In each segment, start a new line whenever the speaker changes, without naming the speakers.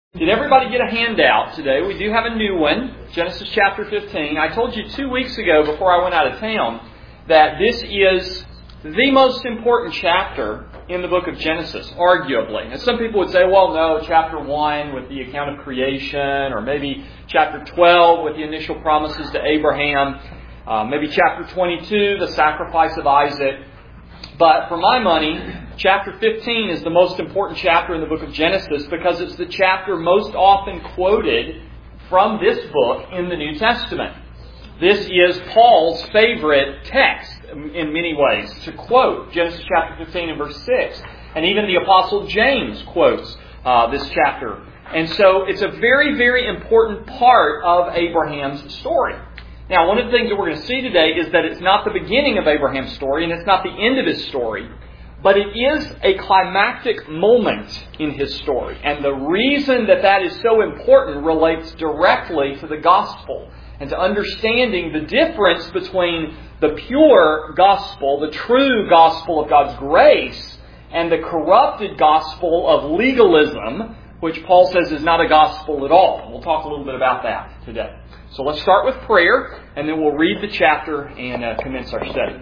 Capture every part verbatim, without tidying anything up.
Did everybody get a handout today? We do have a new one, Genesis chapter fifteen. I told you two weeks ago before I went out of town that this is the most important chapter in the book of Genesis, arguably. And some people would say, well, no, chapter one with the account of creation, or maybe chapter twelve with the initial promises to Abraham, uh, maybe chapter twenty-two, the sacrifice of Isaac. But for my money, chapter fifteen is the most important chapter in the book of Genesis because it's the chapter most often quoted from this book in the New Testament. This is Paul's favorite text in many ways to quote, Genesis chapter fifteen and verse six. And even the Apostle James quotes uh, this chapter. And so it's a very, very important part of Abraham's story. Now, one of the things that we're going to see today is that it's not the beginning of Abraham's story and it's not the end of his story, but it is a climactic moment in his story. And the reason that that is so important relates directly to the gospel and to understanding the difference between the pure gospel, the true gospel of God's grace, and the corrupted gospel of legalism, which Paul says is not a gospel at all. We'll talk a little bit about that today. So let's start with prayer, and then we'll read the chapter and uh, commence our study.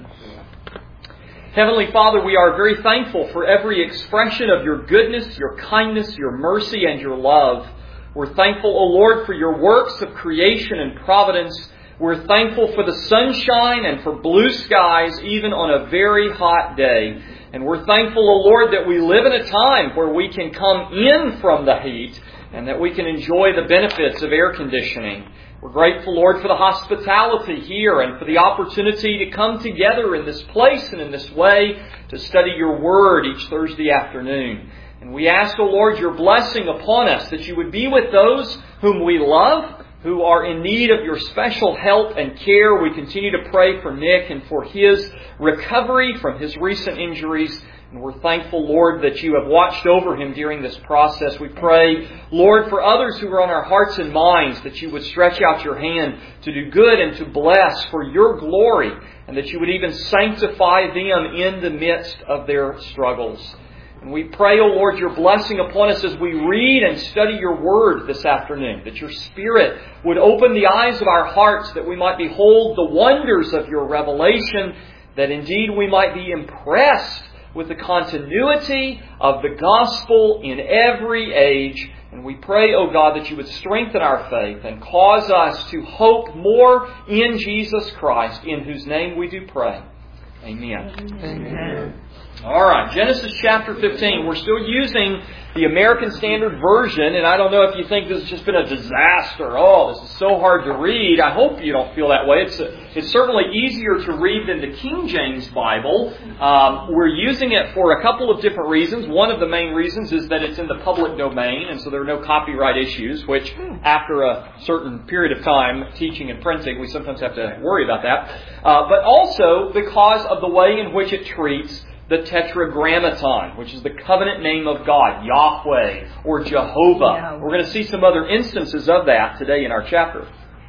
Heavenly Father, we are very thankful for every expression of your goodness, your kindness, your mercy, and your love. We're thankful, O Lord, for your works of creation and providence. We're thankful for the sunshine and for blue skies, even on a very hot day. And we're thankful, O Lord, that we live in a time where we can come in from the heat and that we can enjoy the benefits of air conditioning. We're grateful, Lord, for the hospitality here and for the opportunity to come together in this place and in this way to study your Word each Thursday afternoon. And we ask, O Lord, your blessing upon us, that you would be with those whom we love, who are in need of your special help and care. We continue to pray for Nick and for his recovery from his recent injuries. And we're thankful, Lord, that you have watched over him during this process. We pray, Lord, for others who are on our hearts and minds, that you would stretch out your hand to do good and to bless for your glory, and that you would even sanctify them in the midst of their struggles. And we pray, O Lord, your blessing upon us as we read and study your word this afternoon, that your Spirit would open the eyes of our hearts, that we might behold the wonders of your revelation, that indeed we might be impressed with the continuity of the gospel in every age. And we pray, O God, that you would strengthen our faith and cause us to hope more in Jesus Christ, in whose name we do pray. Amen. Amen. All right, Genesis chapter fifteen. We're still using the American Standard Version, and I don't know if you think this has just been a disaster. Oh, this is so hard to read. I hope you don't feel that way. It's a, it's certainly easier to read than the King James Bible. Um, we're using it for a couple of different reasons. One of the main reasons is that it's in the public domain, and so there are no copyright issues, which after a certain period of time teaching and printing, we sometimes have to worry about that. Uh, but also because of the way in which it treats the Tetragrammaton, which is the covenant name of God, Yahweh or Jehovah. Yeah. We're going to see some other instances of that today in our chapter.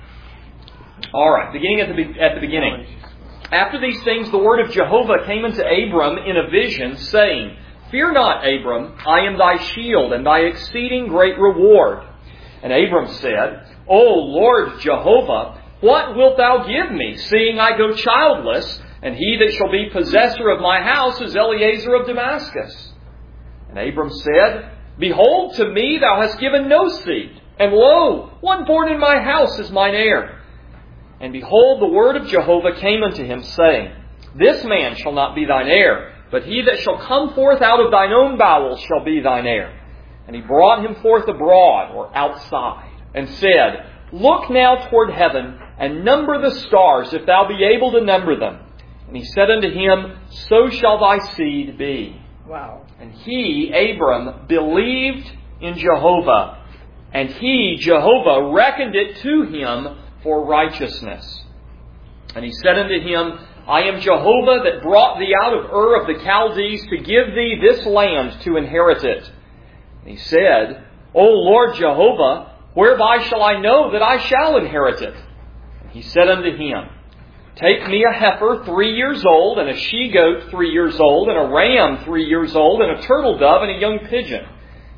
All right, beginning at the be- at the beginning. After these things, the word of Jehovah came unto Abram in a vision, saying, Fear not, Abram, I am thy shield and thy exceeding great reward. And Abram said, O Lord Jehovah, what wilt thou give me, seeing I go childless? And he that shall be possessor of my house is Eliezer of Damascus. And Abram said, Behold, to me thou hast given no seed, and lo, one born in my house is mine heir. And behold, the word of Jehovah came unto him, saying, This man shall not be thine heir, but he that shall come forth out of thine own bowels shall be thine heir. And he brought him forth abroad, or outside, and said, Look now toward heaven, and number the stars, if thou be able to number them. And he said unto him, So shall thy seed be. Wow. And he, Abram, believed in Jehovah. And he, Jehovah, reckoned it to him for righteousness. And he said unto him, I am Jehovah that brought thee out of Ur of the Chaldees to give thee this land to inherit it. And he said, O Lord Jehovah, whereby shall I know that I shall inherit it? And he said unto him, Take me a heifer three years old, and a she-goat three years old, and a ram three years old, and a turtle dove, and a young pigeon.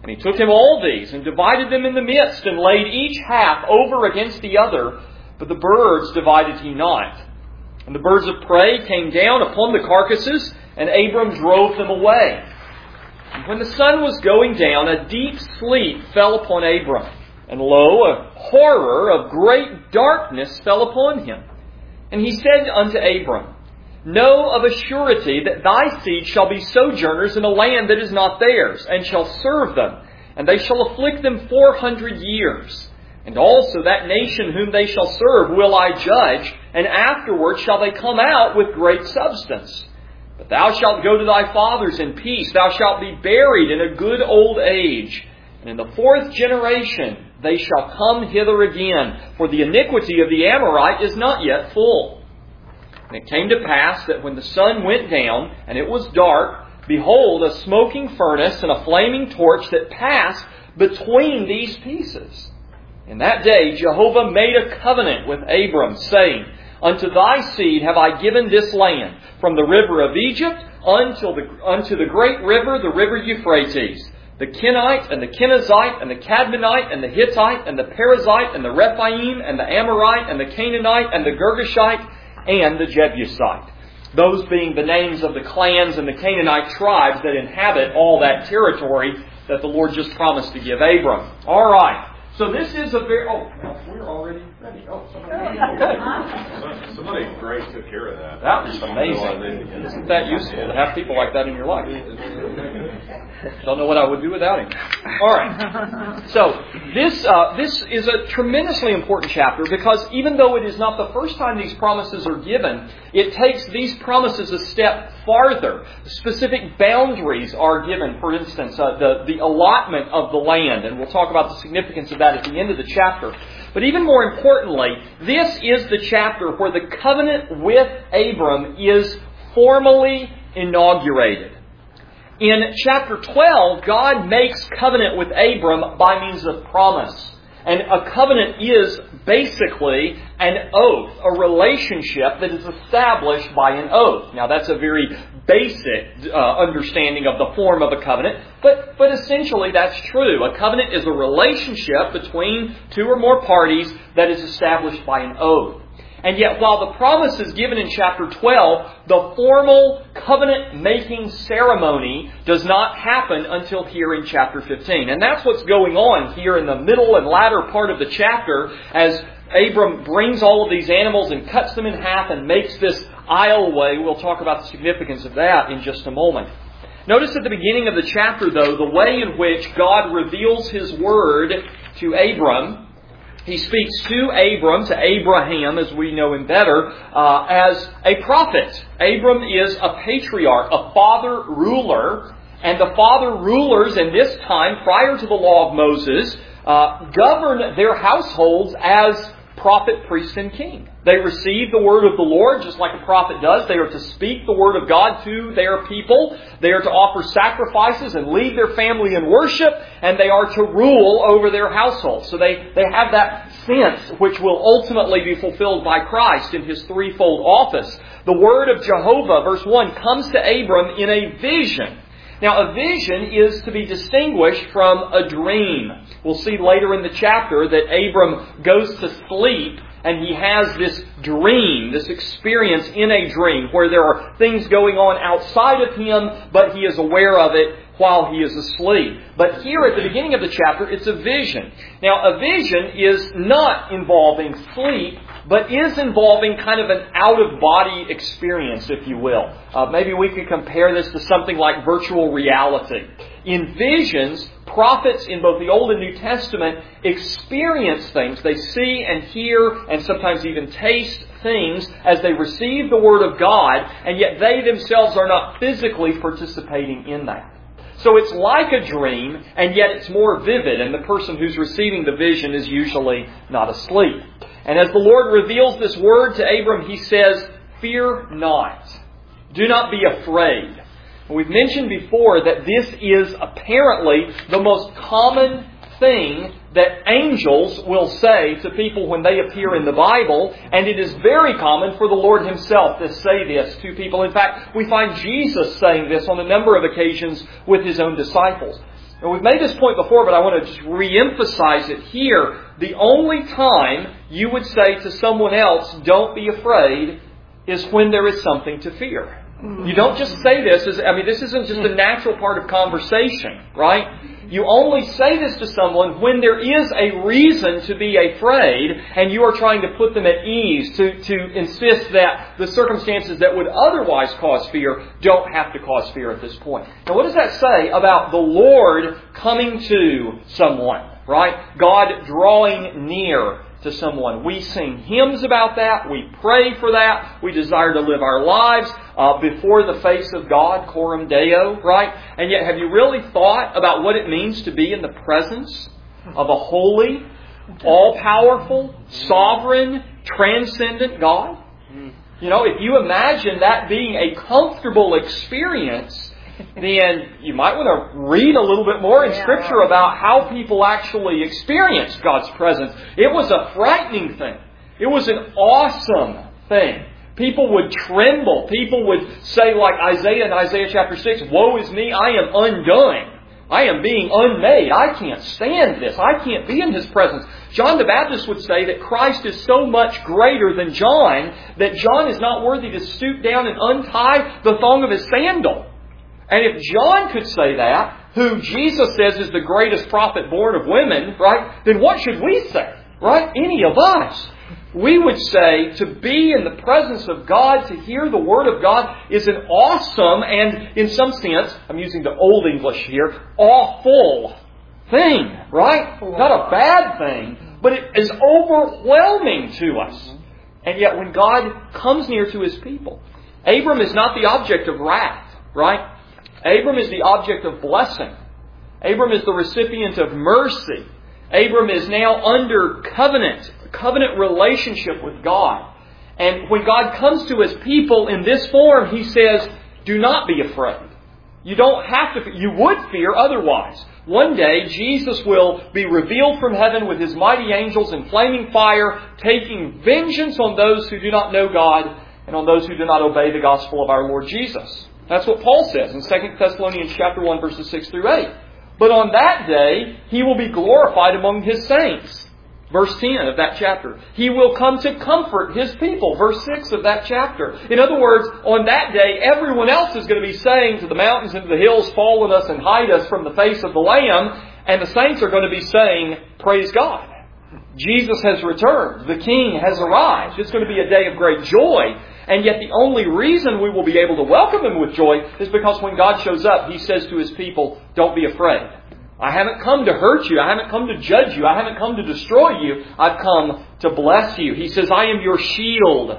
And he took him all these, and divided them in the midst, and laid each half over against the other, but the birds divided he not. And the birds of prey came down upon the carcasses, and Abram drove them away. And when the sun was going down, a deep sleep fell upon Abram. And lo, a horror of great darkness fell upon him. And he said unto Abram, Know of a surety that thy seed shall be sojourners in a land that is not theirs, and shall serve them, and they shall afflict them four hundred years. And also that nation whom they shall serve will I judge, and afterward shall they come out with great substance. But thou shalt go to thy fathers in peace, thou shalt be buried in a good old age. And in the fourth generation they shall come hither again, for the iniquity of the Amorite is not yet full. And it came to pass that when the sun went down, and it was dark, behold, a smoking furnace and a flaming torch that passed between these pieces. In that day Jehovah made a covenant with Abram, saying, Unto thy seed have I given this land, from the river of Egypt until the, unto the great river, the river Euphrates, the Kenite and the Kenizzite and the Cadmonite and the Hittite and the Perizzite and the Rephaim and the Amorite and the Canaanite and the Girgashite and the Jebusite. Those being the names of the clans and the Canaanite tribes that inhabit all that territory that the Lord just promised to give Abram. All right. So this is a very... Oh, we're already ready. Oh, somebody... Okay.
Somebody great took care of that.
That was amazing. Isn't that useful to have people like that in your life? Don't know what I would do without him. All right. So this uh, this is a tremendously important chapter because even though it is not the first time these promises are given, it takes these promises a step farther. Specific boundaries are given. For instance, uh, the, the allotment of the land. And we'll talk about the significance of that at the end of the chapter. But even more importantly, this is the chapter where the covenant with Abram is formally inaugurated. In chapter twelve, God makes covenant with Abram by means of promise. And a covenant is basically an oath, a relationship that is established by an oath. Now that's a very basic uh, understanding of the form of a covenant, but, but essentially that's true. A covenant is a relationship between two or more parties that is established by an oath. And yet, while the promise is given in chapter twelve, the formal covenant-making ceremony does not happen until here in chapter fifteen. And that's what's going on here in the middle and latter part of the chapter as Abram brings all of these animals and cuts them in half and makes this aisleway. We'll talk about the significance of that in just a moment. Notice at the beginning of the chapter, though, the way in which God reveals His Word to Abram. He speaks to Abram, to Abraham, as we know him better, uh, as a prophet. Abram is a patriarch, a father ruler. And the father rulers in this time, prior to the law of Moses, uh, govern their households as prophet, priest, and king. They receive the word of the Lord just like a prophet does. They are to speak the word of God to their people. They are to offer sacrifices and lead their family in worship. And they are to rule over their household. So they, they have that sense which will ultimately be fulfilled by Christ in His threefold office. The word of Jehovah, verse one, comes to Abram in a vision. Now, a vision is to be distinguished from a dream. We'll see later in the chapter that Abram goes to sleep and he has this dream, this experience in a dream where there are things going on outside of him, but he is aware of it while he is asleep. But here at the beginning of the chapter, it's a vision. Now, a vision is not involving sleep, but is involving kind of an out-of-body experience, if you will. Uh, maybe we could compare this to something like virtual reality. In visions, prophets in both the Old and New Testament experience things. They see and hear and sometimes even taste things as they receive the Word of God, and yet they themselves are not physically participating in that. So it's like a dream, and yet it's more vivid, and the person who's receiving the vision is usually not asleep. And as the Lord reveals this word to Abram, He says, "Fear not. Do not be afraid." We've mentioned before that this is apparently the most common thing that angels will say to people when they appear in the Bible, and it is very common for the Lord Himself to say this to people. In fact, we find Jesus saying this on a number of occasions with His own disciples. And we've made this point before, but I want to just re-emphasize it here. The only time you would say to someone else, don't be afraid, is when there is something to fear. You don't just say this as, I mean, this isn't just a natural part of conversation, right? You only say this to someone when there is a reason to be afraid and you are trying to put them at ease, to, to insist that the circumstances that would otherwise cause fear don't have to cause fear at this point. Now, what does that say about the Lord coming to someone, right? God drawing near to someone. We sing hymns about that. We pray for that. We desire to live our lives uh, before the face of God, coram Deo, right? And yet, have you really thought about what it means to be in the presence of a holy, all-powerful, sovereign, transcendent God? You know, if you imagine that being a comfortable experience, then you might want to read a little bit more in
yeah.
Scripture about how people actually experience God's presence. It was a frightening thing. It was an awesome thing. People would tremble. People would say, like Isaiah in Isaiah chapter six, "Woe is me, I am undone. I am being unmade. I can't stand this. I can't be in His presence." John the Baptist would say that Christ is so much greater than John that John is not worthy to stoop down and untie the thong of his sandal. And if John could say that, who Jesus says is the greatest prophet born of women, right, then what should we say, right? Any of us. We would say to be in the presence of God, to hear the Word of God, is an awesome and, in some sense, I'm using the Old English here, awful thing, right? Not a bad thing, but it is overwhelming to us. And yet when God comes near to His people, Abram is not the object of wrath, right? Abram is the object of blessing. Abram is the recipient of mercy. Abram is now under covenant, covenant relationship with God. And when God comes to His people in this form, He says, do not be afraid. You don't have to, you would fear otherwise. One day, Jesus will be revealed from heaven with His mighty angels in flaming fire, taking vengeance on those who do not know God and on those who do not obey the gospel of our Lord Jesus. That's what Paul says in Second Thessalonians chapter one, verses six through eight. But on that day, He will be glorified among His saints. Verse ten of that chapter. He will come to comfort His people. Verse six of that chapter. In other words, on that day, everyone else is going to be saying to the mountains and to the hills, fall on us and hide us from the face of the Lamb. And the saints are going to be saying, praise God. Jesus has returned. The King has arrived. It's going to be a day of great joy. And yet the only reason we will be able to welcome Him with joy is because when God shows up, He says to His people, don't be afraid. I haven't come to hurt you. I haven't come to judge you. I haven't come to destroy you. I've come to bless you. He says, I am your shield,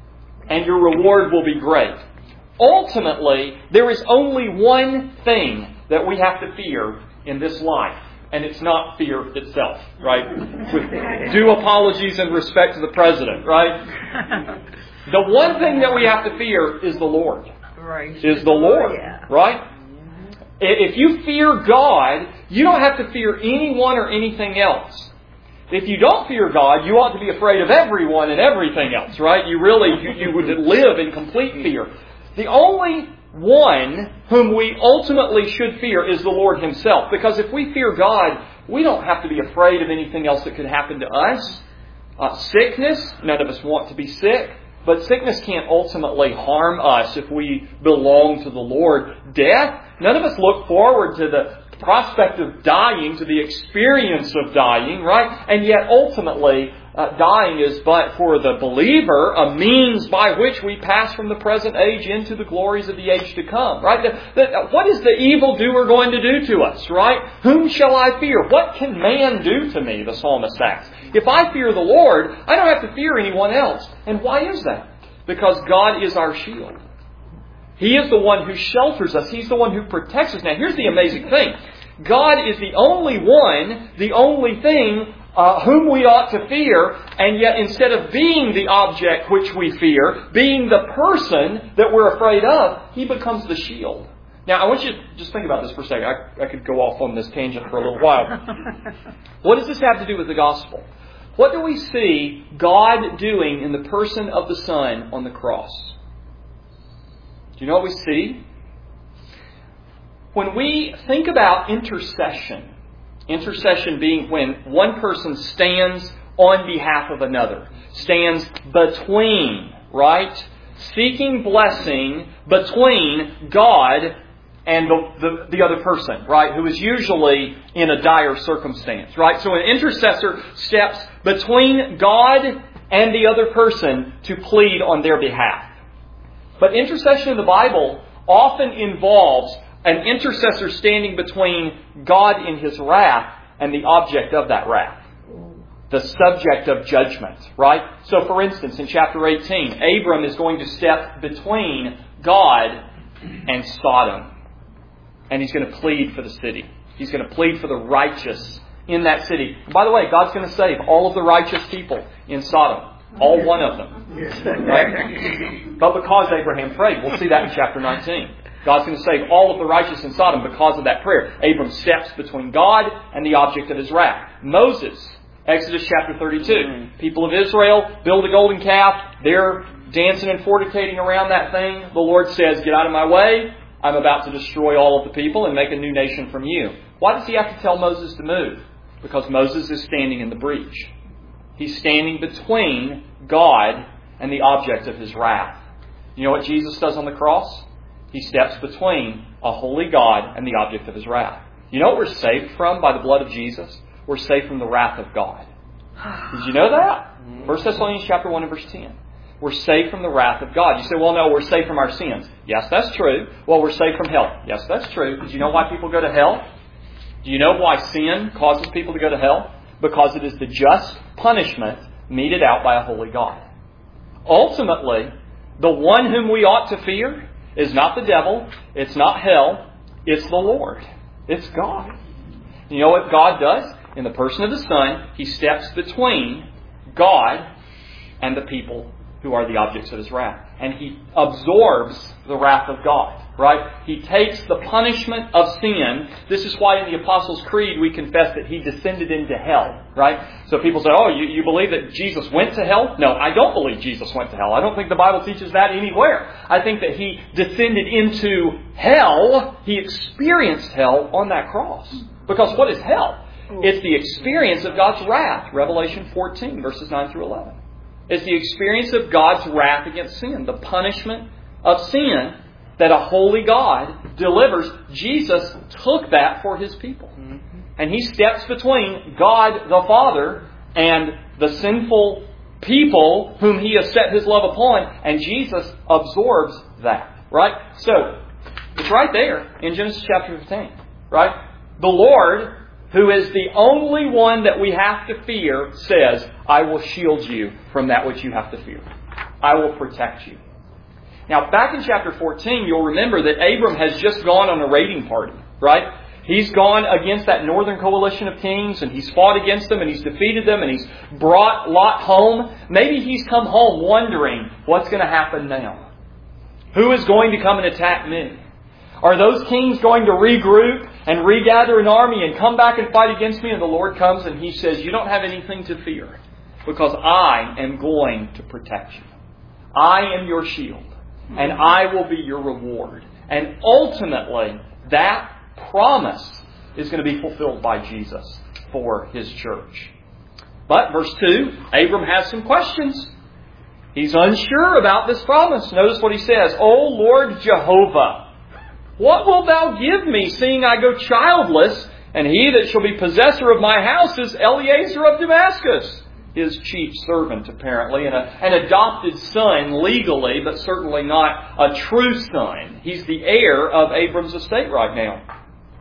and your reward will be great. Ultimately, there is only one thing that we have to fear in this life. And it's not fear itself, right? With due apologies and respect to the President, right? The one thing that we have to fear is the Lord.
Right.
Is the Lord,
yeah.
right? If you fear God, you don't have to fear anyone or anything else. If you don't fear God, you ought to be afraid of everyone and everything else, right? You really, you, you would live in complete fear. The only one whom we ultimately should fear is the Lord Himself. Because if we fear God, we don't have to be afraid of anything else that could happen to us. Uh, sickness, none of us want to be sick. But sickness can't ultimately harm us if we belong to the Lord. Death, none of us look forward to the prospect of dying, to the experience of dying, right? And yet ultimately, uh, dying is but for the believer a means by which we pass from the present age into the glories of the age to come, right? The, the, what is the evildoer going to do to us, right? Whom shall I fear? What can man do to me, the psalmist asks. If I fear the Lord, I don't have to fear anyone else. And why is that? Because God is our shield. He is the one who shelters us. He's the one who protects us. Now, here's the amazing thing. God is the only one, the only thing uh, whom we ought to fear, and yet instead of being the object which we fear, being the person that we're afraid of, He becomes the shield. Now, I want you to just think about this for a second. I, I could go off on this tangent for a little while. What does this have to do with the gospel? What do we see God doing in the person of the Son on the cross? Do you know what we see? when we think about intercession, intercession being when one person stands on behalf of another, stands between, right? Seeking blessing between God and the, the, the other person, right? Who is usually in a dire circumstance, right? So an intercessor steps between God and the other person to plead on their behalf. But intercession in the Bible often involves an intercessor standing between God in His wrath and the object of that wrath. The subject of judgment, right? So for instance, in chapter eighteen, Abram is going to step between God and Sodom. And he's going to plead for the city. He's going to plead for the righteous in that city. And by the way, God's going to save all of the righteous people in Sodom. All one of them. Right? But because Abraham prayed, we'll see that in chapter nineteen. God's going to save all of the righteous in Sodom because of that prayer. Abram steps between God and the object of his wrath. Moses, Exodus chapter thirty-two. People of Israel build a golden calf. They're dancing and fornicating around that thing. The Lord says, get out of my way. I'm about to destroy all of the people and make a new nation from you. Why does He have to tell Moses to move? Because Moses is standing in the breach. He's standing between God and the object of His wrath. You know what Jesus does on the cross? He steps between a holy God and the object of His wrath. You know what we're saved from by the blood of Jesus? We're saved from the wrath of God. Did you know that? First Thessalonians chapter one and verse ten. We're saved from the wrath of God. You say, well, no, we're saved from our sins. Yes, that's true. Well, we're saved from hell. Yes, that's true. Did you know why people go to hell? Do you know why sin causes people to go to hell? Because it is the just punishment meted out by a holy God. Ultimately, the one whom we ought to fear is not the devil. It's not hell. It's the Lord. It's God. You know what God does? In the person of the Son, He steps between God and the people who are the objects of His wrath. And He absorbs the wrath of God. Right? He takes the punishment of sin. This is why in the Apostles' Creed we confess that He descended into hell. Right? So people say, oh, you, you believe that Jesus went to hell? No, I don't believe Jesus went to hell. I don't think the Bible teaches that anywhere. I think that He descended into hell. He experienced hell on that cross. Because what is hell? It's the experience of God's wrath. Revelation fourteen, verses nine through eleven. It's the experience of God's wrath against sin. The punishment of sin that a holy God delivers. Jesus took that for His people. Mm-hmm. And He steps between God the Father and the sinful people whom He has set His love upon. And Jesus absorbs that. Right? So, it's right there in Genesis chapter fifteen. Right? The Lord, who is the only one that we have to fear, says, I will shield you from that which you have to fear. I will protect you. Now, back in chapter fourteen, you'll remember that Abram has just gone on a raiding party, right? He's gone against that northern coalition of kings, and he's fought against them, and he's defeated them, and he's brought Lot home. Maybe he's come home wondering, what's going to happen now? Who is going to come and attack me? Are those kings going to regroup and regather an army and come back and fight against me? And the Lord comes and He says, you don't have anything to fear, because I am going to protect you. I am your shield, and I will be your reward. And ultimately, that promise is going to be fulfilled by Jesus for His church. But verse two, Abram has some questions. He's unsure about this promise. Notice what he says. O Lord Jehovah, what wilt Thou give me, seeing I go childless, and he that shall be possessor of my house is Eliezer of Damascus? His chief servant, apparently, and a, an adopted son legally, but certainly not a true son. He's the heir of Abram's estate right now.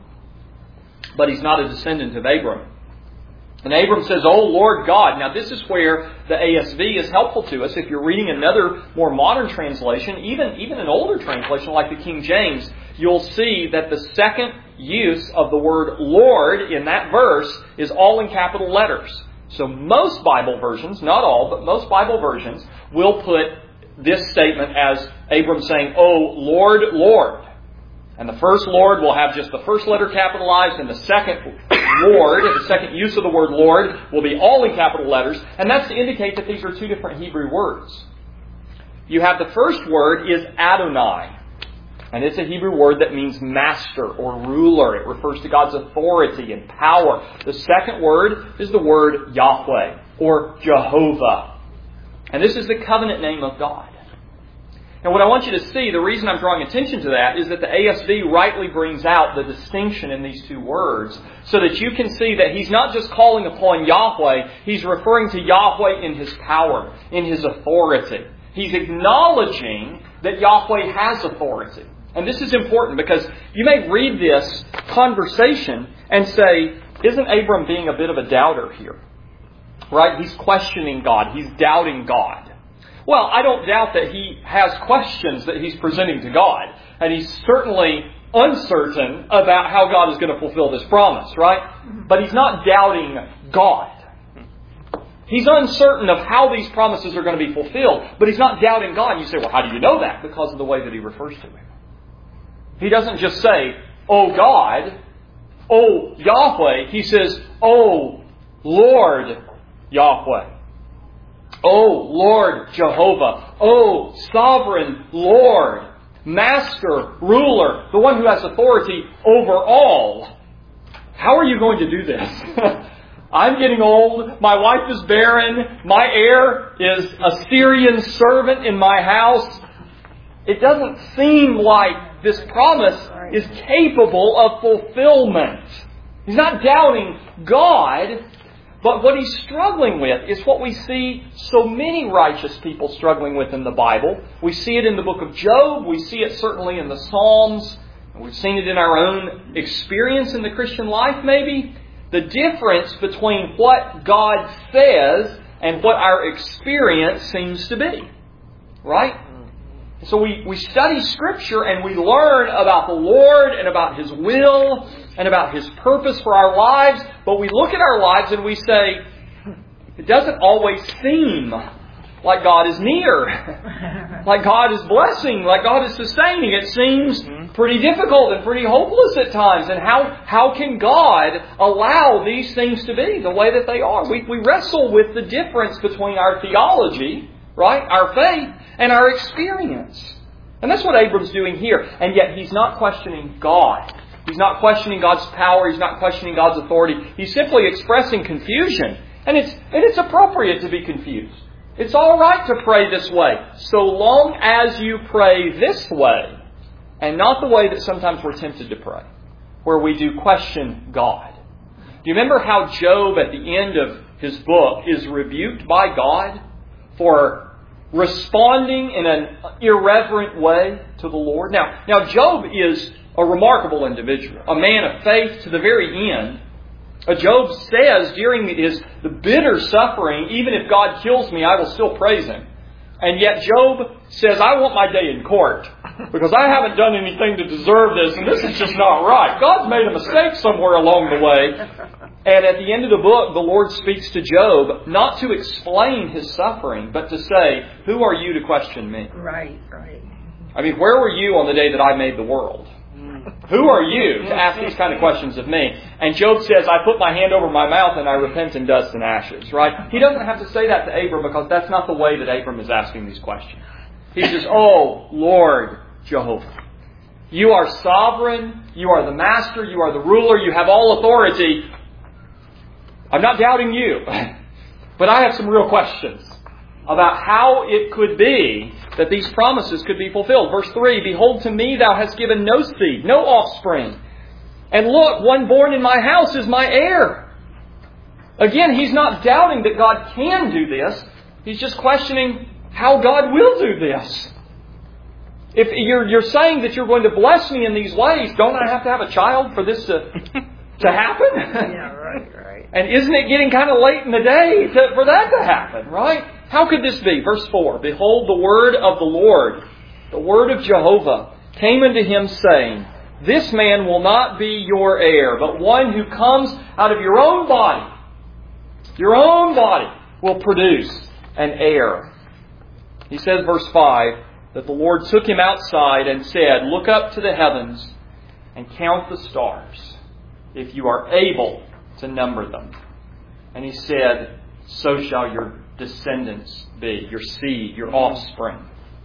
But he's not a descendant of Abram. And Abram says, O Lord God. Now this is where the A S V is helpful to us. If you're reading another more modern translation, even, even an older translation like the King James, you'll see that the second use of the word Lord in that verse is all in capital letters. So most Bible versions, not all, but most Bible versions will put this statement as Abram saying, O Lord, Lord. And the first Lord will have just the first letter capitalized, and the second Lord, the second use of the word Lord, will be all in capital letters. And that's to indicate that these are two different Hebrew words. You have the first word is Adonai. And it's a Hebrew word that means master or ruler. It refers to God's authority and power. The second word is the word Yahweh or Jehovah. And this is the covenant name of God. And what I want you to see, the reason I'm drawing attention to that is that the A S V rightly brings out the distinction in these two words so that you can see that He's not just calling upon Yahweh, He's referring to Yahweh in His power, in His authority. He's acknowledging that Yahweh has authority. And this is important because you may read this conversation and say, isn't Abram being a bit of a doubter here? Right? He's questioning God. He's doubting God. Well, I don't doubt that he has questions that he's presenting to God. And he's certainly uncertain about how God is going to fulfill this promise, right? But he's not doubting God. He's uncertain of how these promises are going to be fulfilled. But he's not doubting God. And you say, well, how do you know that? Because of the way that he refers to Him. He doesn't just say, oh God, oh Yahweh. He says, oh Lord Yahweh. Oh Lord Jehovah. Oh sovereign Lord. Master, ruler, the one who has authority over all. How are you going to do this? I'm getting old. My wife is barren. My heir is a Syrian servant in my house. It doesn't seem like this promise is capable of fulfillment. He's not doubting God, but what he's struggling with is what we see so many righteous people struggling with in the Bible. We see it in the book of Job. We see it certainly in the Psalms. We've seen it in our own experience in the Christian life, maybe. The difference between what God says and what our experience seems to be. Right? So we, we study Scripture and we learn about the Lord and about His will and about His purpose for our lives. But we look at our lives and we say, it doesn't always seem like God is near. Like God is blessing. Like God is sustaining. It seems pretty difficult and pretty hopeless at times. And how, how can God allow these things to be the way that they are? We, we wrestle with the difference between our theology, right, our faith, and our experience. And that's what Abram's doing here. And yet he's not questioning God. He's not questioning God's power. He's not questioning God's authority. He's simply expressing confusion. And it's, and it's appropriate to be confused. It's all right to pray this way, so long as you pray this way, and not the way that sometimes we're tempted to pray, where we do question God. Do you remember how Job at the end of his book is rebuked by God for responding in an irreverent way to the Lord? Now, now Job is a remarkable individual, a man of faith to the very end. Job says during his the bitter suffering, even if God kills me, I will still praise Him. And yet Job says, I want my day in court because I haven't done anything to deserve this, and this is just not right. God's made a mistake somewhere along the way. And at the end of the book, the Lord speaks to Job not to explain his suffering, but to say, who are you to question me?
Right, right.
I mean, where were you on the day that I made the world? Who are you to ask these kind of questions of me? And Job says, I put my hand over my mouth and I repent in dust and ashes. Right? He doesn't have to say that to Abram because that's not the way that Abram is asking these questions. He says, oh, Lord Jehovah, you are sovereign. You are the master. You are the ruler. You have all authority. I'm not doubting you. But I have some real questions about how it could be that these promises could be fulfilled. Verse three, behold, to me thou hast given no seed, no offspring. And look, one born in my house is my heir. Again, he's not doubting that God can do this. He's just questioning how God will do this. If you're, you're saying that you're going to bless me in these ways, don't I have to have a child for this to, to happen?
Yeah, right, right.
And isn't it getting kind of late in the day to, for that to happen, right? How could this be? Verse four, behold, the word of the Lord, the word of Jehovah, came unto him, saying, this man will not be your heir, but one who comes out of your own body, your own body, will produce an heir. He says, verse five, that the Lord took him outside and said, look up to the heavens and count the stars, if you are able to number them. And he said, so shall your descendants be, your seed, your offspring.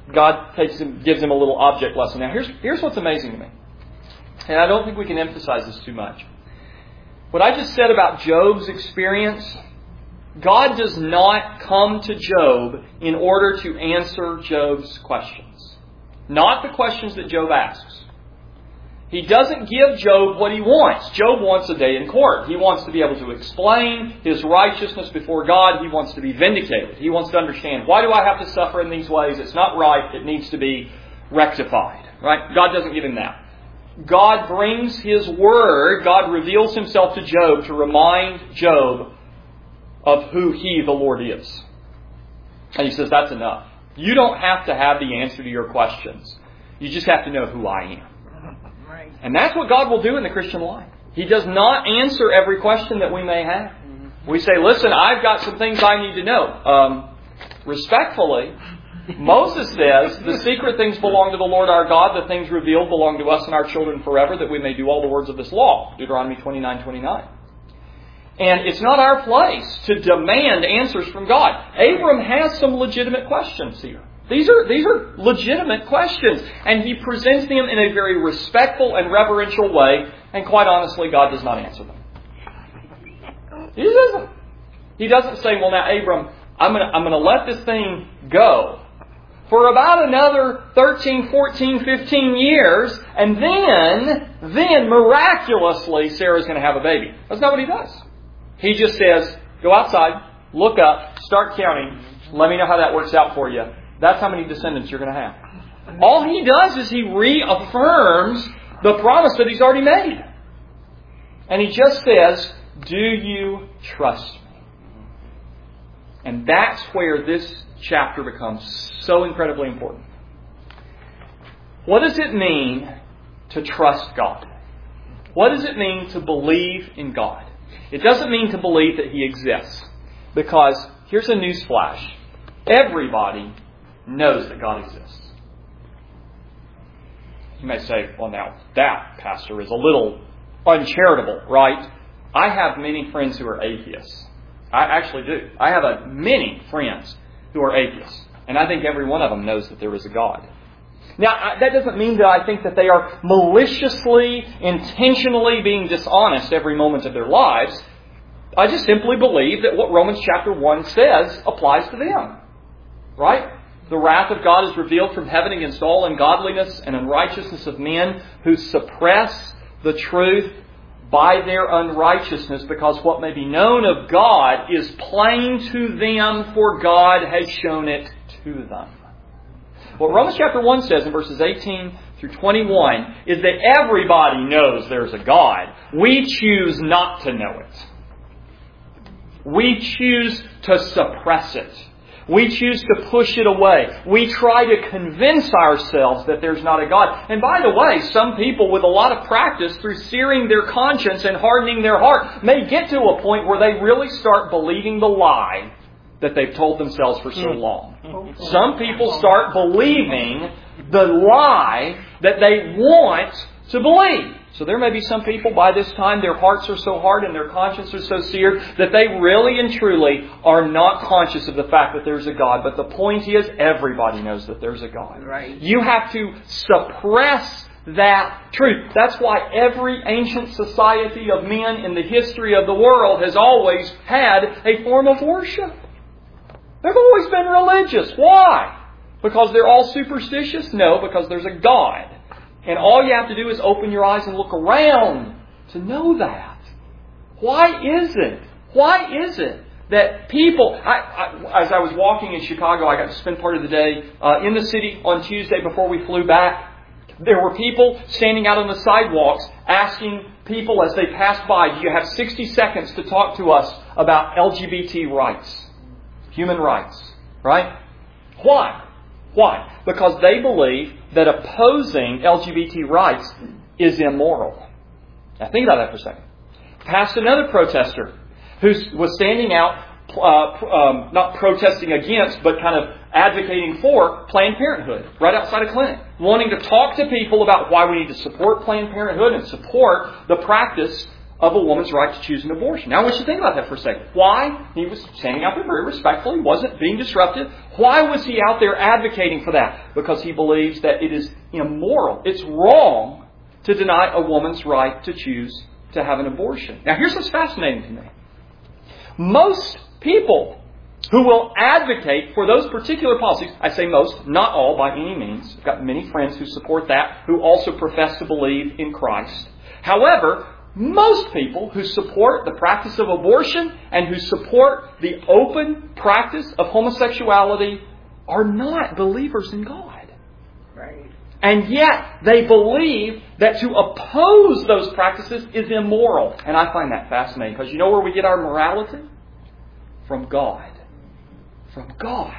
God takes him, gives him a little object lesson. Now, here's, here's what's amazing to me. And I don't think we can emphasize this too much. What I just said about Job's experience, God does not come to Job in order to answer Job's questions. Not the questions that Job asks. He doesn't give Job what he wants. Job wants a day in court. He wants to be able to explain his righteousness before God. He wants to be vindicated. He wants to understand, why do I have to suffer in these ways? It's not right. It needs to be rectified. Right? God doesn't give him that. God brings His Word. God reveals Himself to Job to remind Job of who He, the Lord, is. And He says, that's enough. You don't have to have the answer to your questions. You just have to know who I am. And that's what God will do in the Christian life. He does not answer every question that we may have. We say, listen, I've got some things I need to know. Um, respectfully, Moses says, the secret things belong to the Lord our God. The things revealed belong to us and our children forever, that we may do all the words of this law. Deuteronomy twenty-nine twenty-nine. And it's not our place to demand answers from God. Abram has some legitimate questions here. These are, these are legitimate questions. And he presents them in a very respectful and reverential way. And quite honestly, God does not answer them. He doesn't. He doesn't say, well, now, Abram, I'm going to I'm going to let this thing go for about another thirteen, fourteen, fifteen years. And then, then miraculously, Sarah's going to have a baby. That's not what he does. He just says, go outside, look up, start counting. Let me know how that works out for you. That's how many descendants you're going to have. All he does is he reaffirms the promise that he's already made. And he just says, do you trust me? And that's where this chapter becomes so incredibly important. What does it mean to trust God? What does it mean to believe in God? It doesn't mean to believe that He exists. Because, here's a news flash. Everybody knows that God exists. You may say, well now, that, Pastor, is a little uncharitable, right? I have many friends who are atheists. I actually do. I have a, many friends who are atheists. And I think every one of them knows that there is a God. Now, that doesn't mean that I think that they are maliciously, intentionally being dishonest every moment of their lives. I just simply believe that what Romans chapter one says applies to them. Right? The wrath of God is revealed from heaven against all ungodliness and unrighteousness of men who suppress the truth by their unrighteousness, because what may be known of God is plain to them, for God has shown it to them. What Romans chapter one says in verses eighteen through twenty-one is that everybody knows there's a God. We choose not to know it. We choose to suppress it. We choose to push it away. We try to convince ourselves that there's not a God. And by the way, some people with a lot of practice through searing their conscience and hardening their heart may get to a point where they really start believing the lie that they've told themselves for so long. Some people start believing the lie that they want to believe. So there may be some people by this time, their hearts are so hard and their conscience are so seared that they really and truly are not conscious of the fact that there's a God. But the point is, everybody knows that there's a God.
Right.
You have to suppress that truth. That's why every ancient society of men in the history of the world has always had a form of worship. They've always been religious. Why? Because they're all superstitious? No, because there's a God. And all you have to do is open your eyes and look around to know that. Why is it? Why is it that people... I, I, as I was walking in Chicago, I got to spend part of the day uh, in the city on Tuesday before we flew back. There were people standing out on the sidewalks asking people as they passed by, do you have sixty seconds to talk to us about L G B T rights? Human rights. Right? Why? Why? Because they believe that opposing L G B T rights is immoral. Now think about that for a second. Past another protester who was standing out, uh, um, not protesting against, but kind of advocating for Planned Parenthood right outside of Clinton. Wanting to talk to people about why we need to support Planned Parenthood and support the practice of a woman's right to choose an abortion. Now I want you to think about that for a second. Why? He was standing out there very respectfully, wasn't being disruptive. Why was he out there advocating for that? Because he believes that it is immoral. It's wrong to deny a woman's right to choose to have an abortion. Now here's what's fascinating to me. Most people who will advocate for those particular policies, I say most, not all by any means. I've got many friends who support that, who also profess to believe in Christ. However, most people who support the practice of abortion and who support the open practice of homosexuality are not believers in God.
Right.
And yet they believe that to oppose those practices is immoral. And I find that fascinating because you know where we get our morality? From God. From God.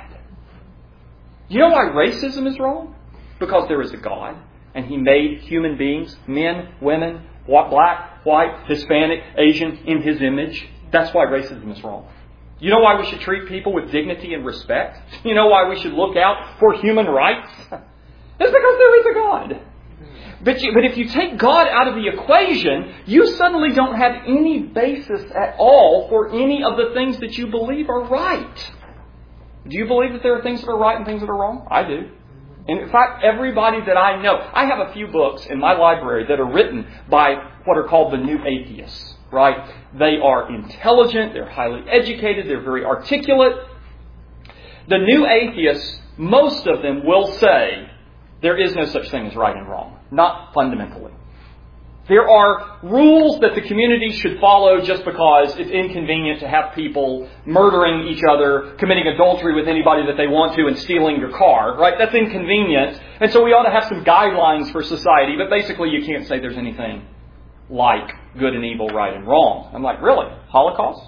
You know why racism is wrong? Because there is a God and He made human beings, men, women, black, white, Hispanic, Asian, in His image. That's why racism is wrong. You know why we should treat people with dignity and respect? You know why we should look out for human rights? It's because there is a God. But, you, but if you take God out of the equation, you suddenly don't have any basis at all for any of the things that you believe are right. Do you believe that there are things that are right and things that are wrong? I do. And in fact, everybody that I know, I have a few books in my library that are written by what are called the New Atheists, right? They are intelligent, they're highly educated, they're very articulate. The New Atheists, most of them will say there is no such thing as right and wrong, not fundamentally. There are rules that the community should follow just because it's inconvenient to have people murdering each other, committing adultery with anybody that they want to, and stealing your car, right? That's inconvenient. And so we ought to have some guidelines for society, but basically you can't say there's anything like good and evil, right and wrong. I'm like, really? Holocaust?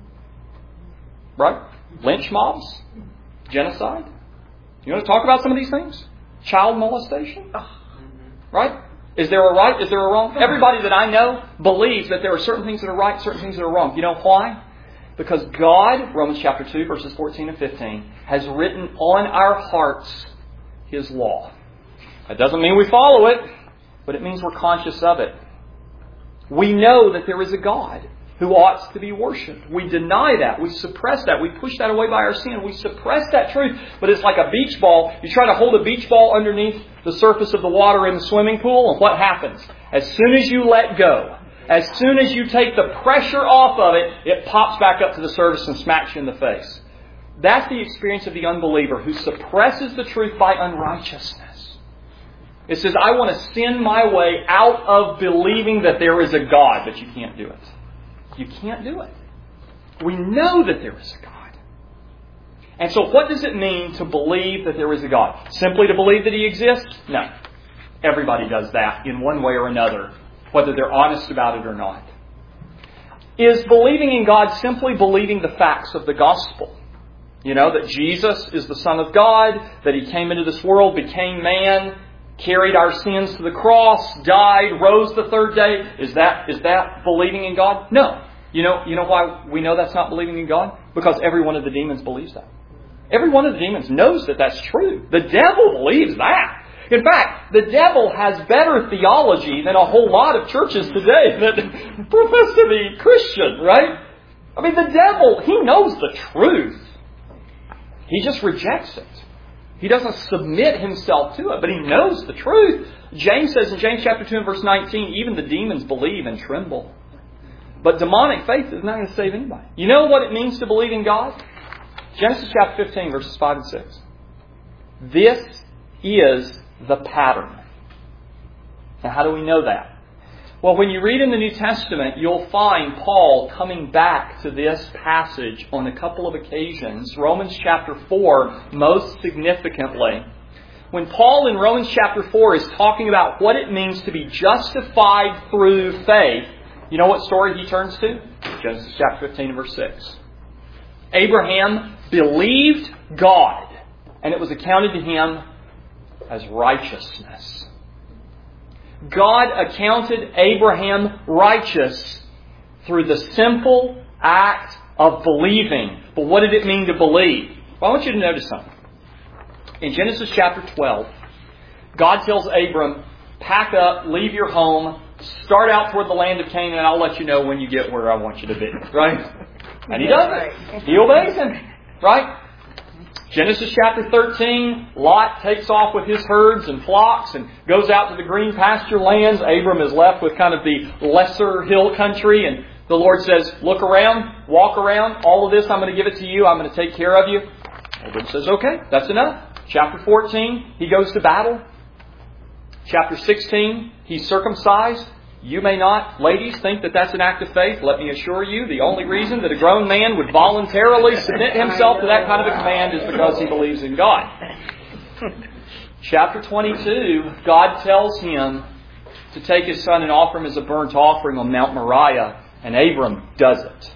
Right? Lynch mobs? Genocide? You want to talk about some of these things? Child molestation? Right? Is there a right? Is there a wrong? Everybody that I know believes that there are certain things that are right, certain things that are wrong. You know why? Because God, Romans chapter two, verses fourteen and fifteen, has written on our hearts His law. That doesn't mean we follow it, but it means we're conscious of it. We know that there is a God who ought to be worshipped. We deny that. We suppress that. We push that away by our sin. We suppress that truth. But it's like a beach ball. You try to hold a beach ball underneath the surface of the water in the swimming pool, and what happens? As soon as you let go, as soon as you take the pressure off of it, it pops back up to the surface and smacks you in the face. That's the experience of the unbeliever who suppresses the truth by unrighteousness. It says, I want to send my way out of believing that there is a God, but you can't do it. You can't do it. We know that there is a God. And so what does it mean to believe that there is a God? Simply to believe that He exists? No. Everybody does that in one way or another, whether they're honest about it or not. Is believing in God simply believing the facts of the gospel? You know, that Jesus is the Son of God, that He came into this world, became man, carried our sins to the cross, died, rose the third day. Is that is that believing in God? No. You know, you know why we know that's not believing in God? Because every one of the demons believes that. Every one of the demons knows that that's true. The devil believes that. In fact, the devil has better theology than a whole lot of churches today that profess to be Christian, right? I mean, the devil, he knows the truth. He just rejects it. He doesn't submit himself to it, but he knows the truth. James says in James chapter two and verse nineteen, even the demons believe and tremble. But demonic faith is not going to save anybody. You know what it means to believe in God? Genesis chapter fifteen, verses five and six. This is the pattern. Now, how do we know that? Well, when you read in the New Testament, you'll find Paul coming back to this passage on a couple of occasions. Romans chapter four, most significantly. When Paul in Romans chapter four is talking about what it means to be justified through faith, you know what story he turns to? Genesis chapter fifteen and verse six. Abraham believed God, and it was accounted to him as righteousness. God accounted Abraham righteous through the simple act of believing. But what did it mean to believe? Well, I want you to notice something. In Genesis chapter twelve, God tells Abram, pack up, leave your home, start out toward the land of Canaan, and I'll let you know when you get where I want you to be. Right? And he does it. He obeys him. Right? Genesis chapter thirteen, Lot takes off with his herds and flocks and goes out to the green pasture lands. Abram is left with kind of the lesser hill country, and the Lord says, look around, walk around, all of this I'm going to give it to you, I'm going to take care of you. Abram says, okay, that's enough. Chapter fourteen, he goes to battle. Chapter sixteen, he's circumcised. You may not, ladies, think that that's an act of faith. Let me assure you, the only reason that a grown man would voluntarily submit himself to that kind of a command is because he believes in God. Chapter twenty-two, God tells him to take his son and offer him as a burnt offering on Mount Moriah, and Abram does it.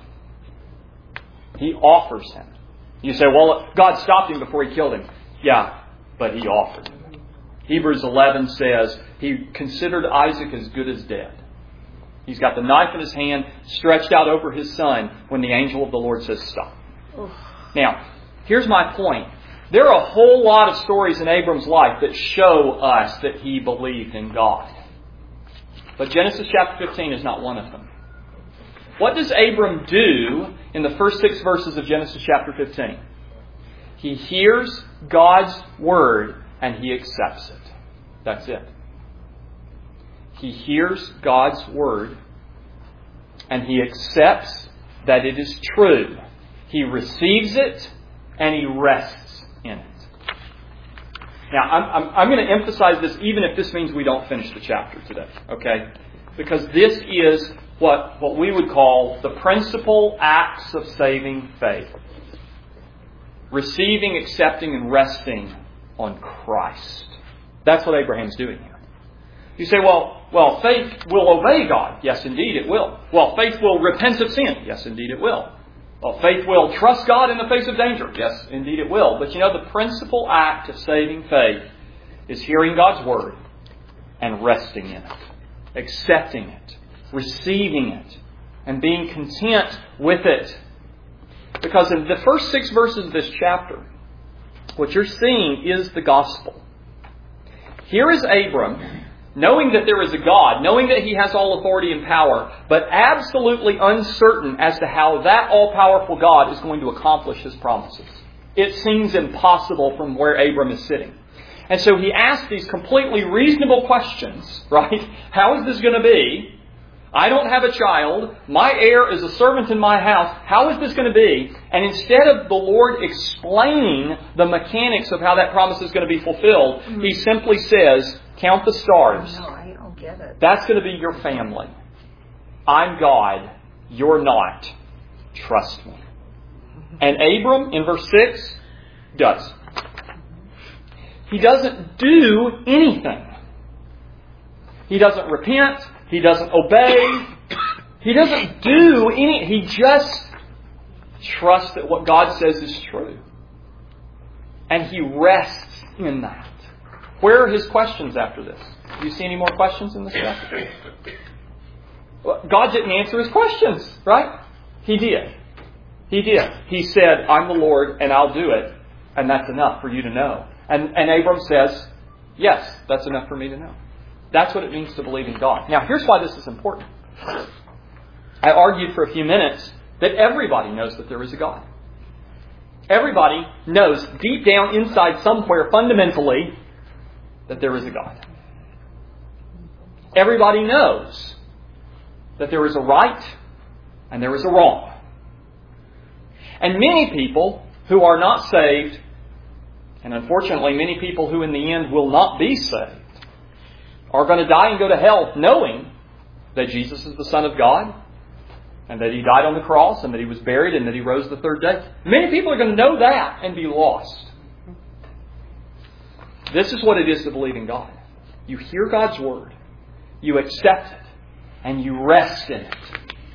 He offers him. You say, well, God stopped him before he killed him. Yeah, but he offered him. Hebrews eleven says he considered Isaac as good as dead. He's got the knife in his hand, stretched out over his son, when the angel of the Lord says stop. Oof. Now, here's my point. There are a whole lot of stories in Abram's life that show us that he believed in God. But Genesis chapter fifteen is not one of them. What does Abram do in the first six verses of Genesis chapter fifteen? He hears God's word and he accepts it. That's it. He hears God's word and he accepts that it is true. He receives it and he rests in it. Now, I'm, I'm, I'm going to emphasize this even if this means we don't finish the chapter today. Okay? Because this is what, what we would call the principal acts of saving faith. Receiving, accepting, and resting on Christ. That's what Abraham's doing here. You say, well, well, faith will obey God. Yes, indeed it will. Well, faith will repent of sin. Yes, indeed it will. Well, faith will trust God in the face of danger. Yes, indeed it will. But you know, the principal act of saving faith is hearing God's word and resting in it, accepting it, receiving it, and being content with it. Because in the first six verses of this chapter, what you're seeing is the gospel. Here is Abram, knowing that there is a God, knowing that he has all authority and power, but absolutely uncertain as to how that all-powerful God is going to accomplish his promises. It seems impossible from where Abram is sitting. And so he asks these completely reasonable questions, right? How is this going to be? I don't have a child. My heir is a servant in my house. How is this going to be? And instead of the Lord explaining the mechanics of how that promise is going to be fulfilled, mm-hmm. he simply says, count the stars.
No, I don't get it.
That's going to be your family. I'm God. You're not. Trust me. Mm-hmm. And Abram, in verse six, does. He doesn't do anything. He doesn't repent. He doesn't obey. He doesn't do any... He just trusts that what God says is true. And he rests in that. Where are his questions after this? Do you see any more questions in this chapter? Well, God didn't answer his questions, right? He did. He did. He said, I'm the Lord and I'll do it. And that's enough for you to know. And, and Abram says, yes, that's enough for me to know. That's what it means to believe in God. Now, here's why this is important. I argued for a few minutes that everybody knows that there is a God. Everybody knows deep down inside somewhere fundamentally that there is a God. Everybody knows that there is a right and there is a wrong. And many people who are not saved, and unfortunately many people who in the end will not be saved, are going to die and go to hell knowing that Jesus is the Son of God and that He died on the cross and that He was buried and that He rose the third day. Many people are going to know that and be lost. This is what it is to believe in God. You hear God's Word, you accept it, and you rest in it.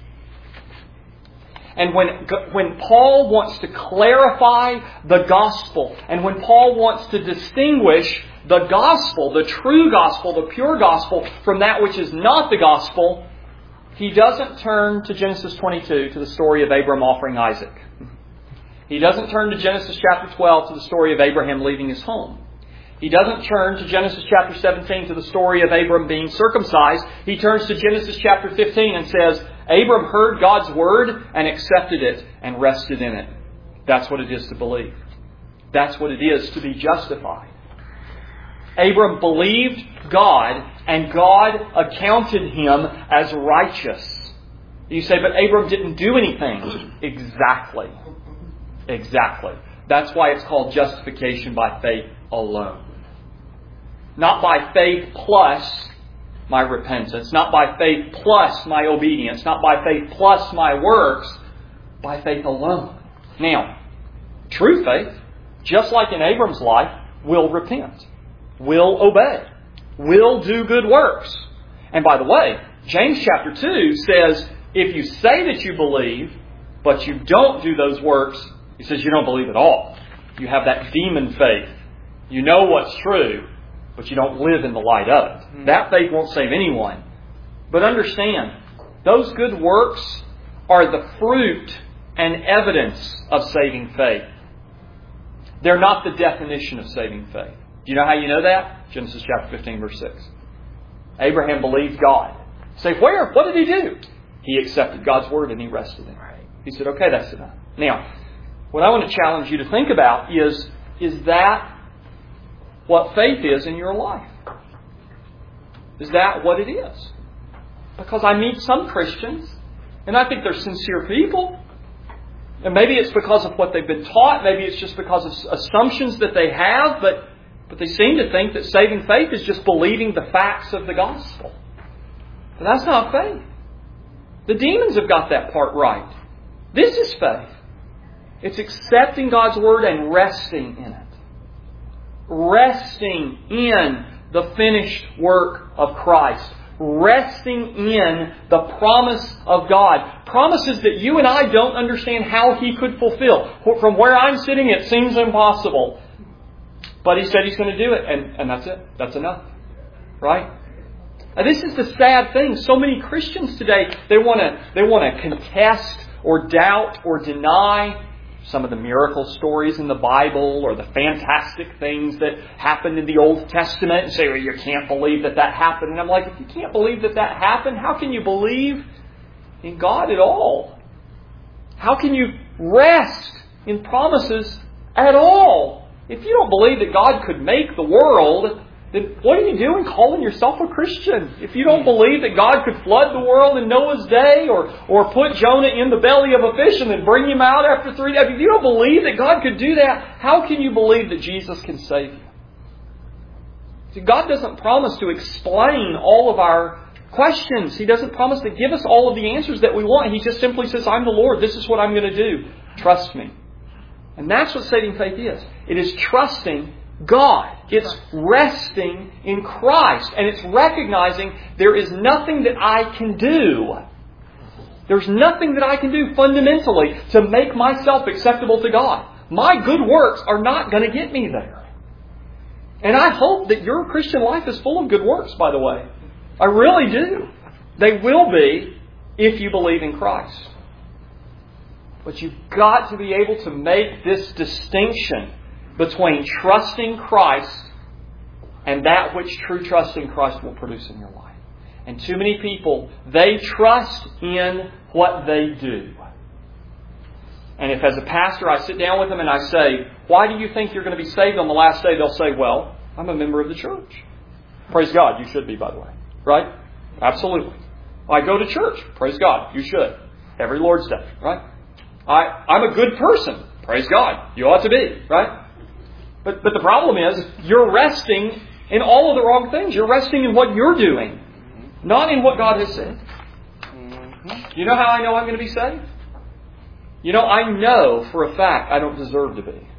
And when, when Paul wants to clarify the gospel, and when Paul wants to distinguish the gospel, the true gospel, the pure gospel, from that which is not the gospel, he doesn't turn to Genesis twenty-two, to the story of Abram offering Isaac. He doesn't turn to Genesis chapter twelve, to the story of Abraham leaving his home. He doesn't turn to Genesis chapter seventeen to the story of Abram being circumcised. He turns to Genesis chapter fifteen and says, Abram heard God's word and accepted it and rested in it. That's what it is to believe. That's what it is to be justified. Abram believed God and God accounted him as righteous. You say, but Abram didn't do anything. Exactly. Exactly. That's why it's called justification by faith alone. Not by faith plus my repentance. Not by faith plus my obedience. Not by faith plus my works. By faith alone. Now, true faith, just like in Abram's life, will repent. Will obey. Will do good works. And by the way, James chapter two says, if you say that you believe, but you don't do those works, he says you don't believe at all. You have that demon faith. You know what's true, but you don't live in the light of it. Mm-hmm. That faith won't save anyone. But understand, those good works are the fruit and evidence of saving faith. They're not the definition of saving faith. Do you know how you know that? Genesis chapter fifteen, verse six. Abraham believed God. Say, where? What did he do? He accepted God's word and he rested in it. He said, okay, that's enough. Now, what I want to challenge you to think about is, is that what faith is in your life? Is that what it is? Because I meet some Christians, and I think they're sincere people. And maybe it's because of what they've been taught. Maybe it's just because of assumptions that they have. But, but they seem to think that saving faith is just believing the facts of the gospel. But that's not faith. The demons have got that part right. This is faith. It's accepting God's word and resting in it. Resting in the finished work of Christ. Resting in the promise of God. Promises that you and I don't understand how He could fulfill. From where I'm sitting, it seems impossible. But He said He's going to do it. And, and that's it. That's enough. Right? And this is the sad thing. So many Christians today, they want to they want to contest or doubt or deny some of the miracle stories in the Bible or the fantastic things that happened in the Old Testament and say, well, you can't believe that that happened. And I'm like, if you can't believe that that happened, how can you believe in God at all? How can you rest in promises at all? If you don't believe that God could make the world, then what are you doing calling yourself a Christian? If you don't believe that God could flood the world in Noah's day or, or put Jonah in the belly of a fish and then bring him out after three days, if you don't believe that God could do that, how can you believe that Jesus can save you? See, God doesn't promise to explain all of our questions. He doesn't promise to give us all of the answers that we want. He just simply says, I'm the Lord. This is what I'm going to do. Trust me. And that's what saving faith is. It is trusting God. It's resting in Christ. And it's recognizing there is nothing that I can do. There's nothing that I can do fundamentally to make myself acceptable to God. My good works are not going to get me there. And I hope that your Christian life is full of good works, by the way. I really do. They will be if you believe in Christ. But you've got to be able to make this distinction between trusting Christ and that which true trust in Christ will produce in your life. And too many people, they trust in what they do. And if as a pastor I sit down with them and I say, why do you think you're going to be saved on the last day? They'll say, well, I'm a member of the church. Praise God, you should be, by the way. Right? Absolutely. I go to church. Praise God, you should. Every Lord's Day. Right? I, I'm a good person. Praise God, you ought to be. Right? But but the problem is, you're resting in all of the wrong things. You're resting in what you're doing, not in what God has said. You know how I know I'm going to be saved? You know, I know for a fact I don't deserve to be.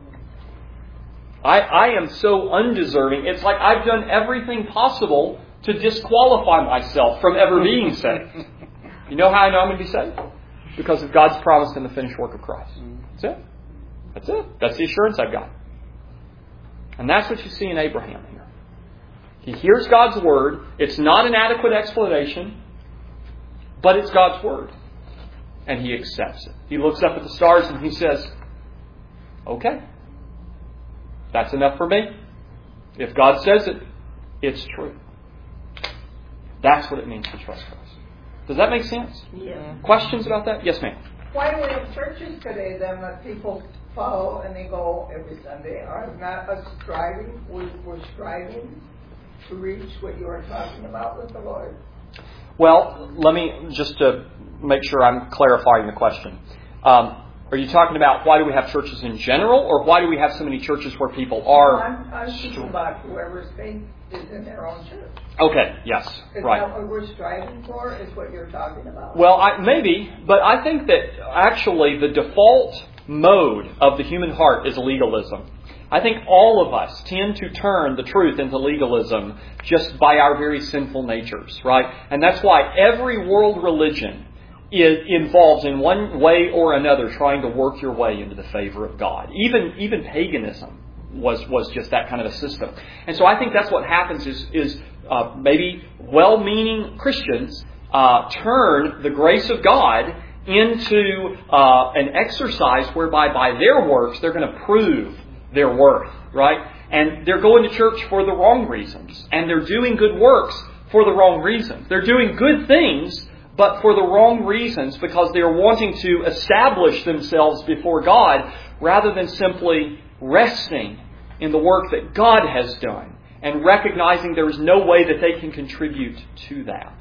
I, I am so undeserving. It's like I've done everything possible to disqualify myself from ever being saved. You know how I know I'm going to be saved? Because of God's promise in the finished work of Christ. That's it. That's it. That's the assurance I've got. And that's what you see in Abraham here. He hears God's word. It's not an adequate explanation, but it's God's word. And he accepts it. He looks up at the stars and he says, okay, that's enough for me. If God says it, it's true. That's what it means to trust Christ. Does that make sense?
Yeah.
Questions about that? Yes, ma'am.
Why do we have churches today then that people follow and they go every Sunday? Are not us striving? We, we're striving to reach what you are talking about with the Lord?
Well, let me just to make sure I'm clarifying the question. Um, are you talking about why do we have churches in general, or why do we have so many churches where people are?
No, I'm, I'm thinking about whoever's faith is in their own church.
Okay, yes,
Is
right.
that what we're striving for, is what you're talking about?
Well, I, maybe, but I think that actually the default mode of the human heart is legalism. I think all of us tend to turn the truth into legalism just by our very sinful natures, right? And that's why every world religion is involves in one way or another trying to work your way into the favor of God. Even even paganism was was just that kind of a system. And so I think that's what happens is is uh, maybe well-meaning Christians uh, turn the grace of God into uh, an exercise whereby by their works they're going to prove their worth, right? And they're going to church for the wrong reasons. And they're doing good works for the wrong reasons. They're doing good things, but for the wrong reasons, because they're wanting to establish themselves before God rather than simply resting in the work that God has done and recognizing there is no way that they can contribute to that.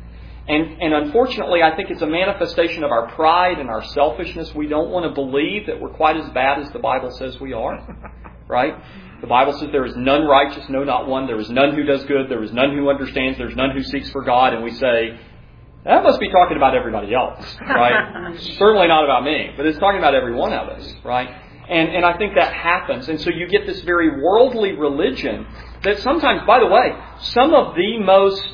And, and unfortunately, I think it's a manifestation of our pride and our selfishness. We don't want to believe that we're quite as bad as the Bible says we are, right? The Bible says there is none righteous, no, not one. There is none who does good. There is none who understands. There is none who seeks for God. And we say, that must be talking about everybody else, right? Certainly not about me, but it's talking about every one of us, right? And, and I think that happens. And so you get this very worldly religion that sometimes, by the way, some of the most,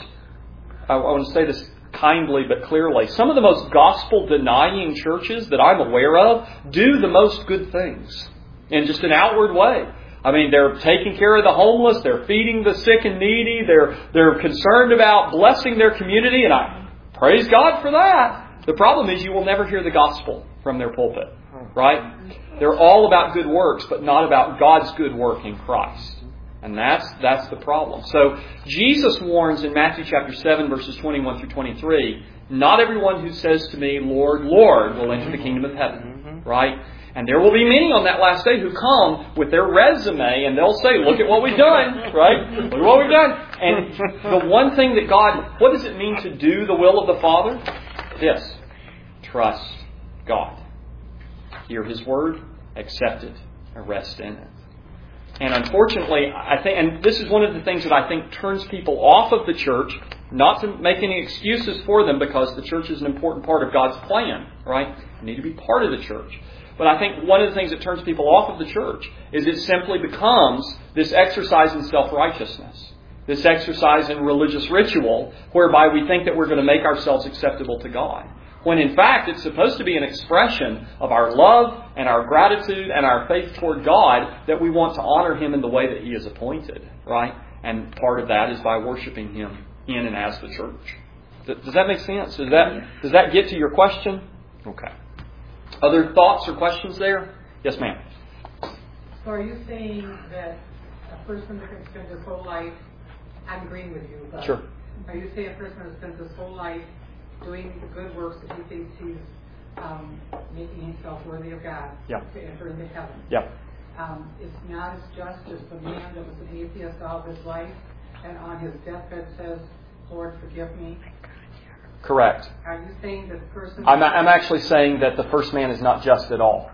I want to say this kindly but clearly, some of the most gospel-denying churches that I'm aware of do the most good things in just an outward way. I mean, they're taking care of the homeless, they're feeding the sick and needy, they're they're concerned about blessing their community, and I praise God for that. The problem is you will never hear the gospel from their pulpit, right? They're all about good works, but not about God's good work in Christ. And that's that's the problem. So Jesus warns in Matthew chapter seven, verses twenty-one through twenty-three, not everyone who says to me, Lord, Lord, will enter the kingdom of heaven. Right? And there will be many on that last day who come with their resume and they'll say, look at what we've done. Right? Look at what we've done. And the one thing that God, what does it mean to do the will of the Father? This. Trust God. Hear His word, accept it, and rest in it. And unfortunately, I think, and this is one of the things that I think turns people off of the church, not to make any excuses for them, because the church is an important part of God's plan, right? You need to be part of the church. But I think one of the things that turns people off of the church is it simply becomes this exercise in self-righteousness, this exercise in religious ritual, whereby we think that we're going to make ourselves acceptable to God. When in fact it's supposed to be an expression of our love and our gratitude and our faith toward God, that we want to honor Him in the way that He is appointed, right? And part of that is by worshiping Him in and as the church. Does that make sense? Does that, does that get to your question? Okay. Other thoughts or questions there? Yes, ma'am.
So are you saying that a person that can spend his whole life, I'm agreeing with you, but
sure.
Are you saying a person that spends his whole life doing the good works that he thinks he's um, making himself worthy of God
yeah.
to enter into heaven?
Yeah.
Um, is not as just as the man that was an atheist all his life and on his deathbed says, Lord, forgive me?
Correct.
Are you saying that the person...
I'm, I'm actually saying that the first man is not just at all.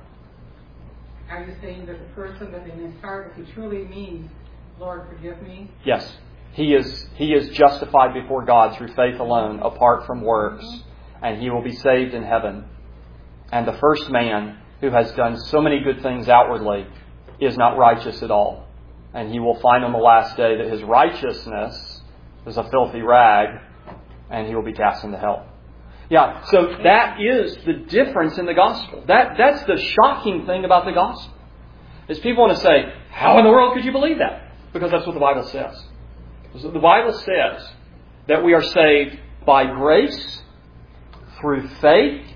Are you saying that the person that in his heart, if he truly means, Lord, forgive me?
Yes. He is he is justified before God through faith alone, apart from works, and he will be saved in heaven. And the first man, who has done so many good things outwardly, is not righteous at all. And he will find on the last day that his righteousness is a filthy rag, and he will be cast into hell. Yeah, so that is the difference in the gospel. That that's the shocking thing about the gospel. Is people want to say, how in the world could you believe that? Because that's what the Bible says. So the Bible says that we are saved by grace, through faith,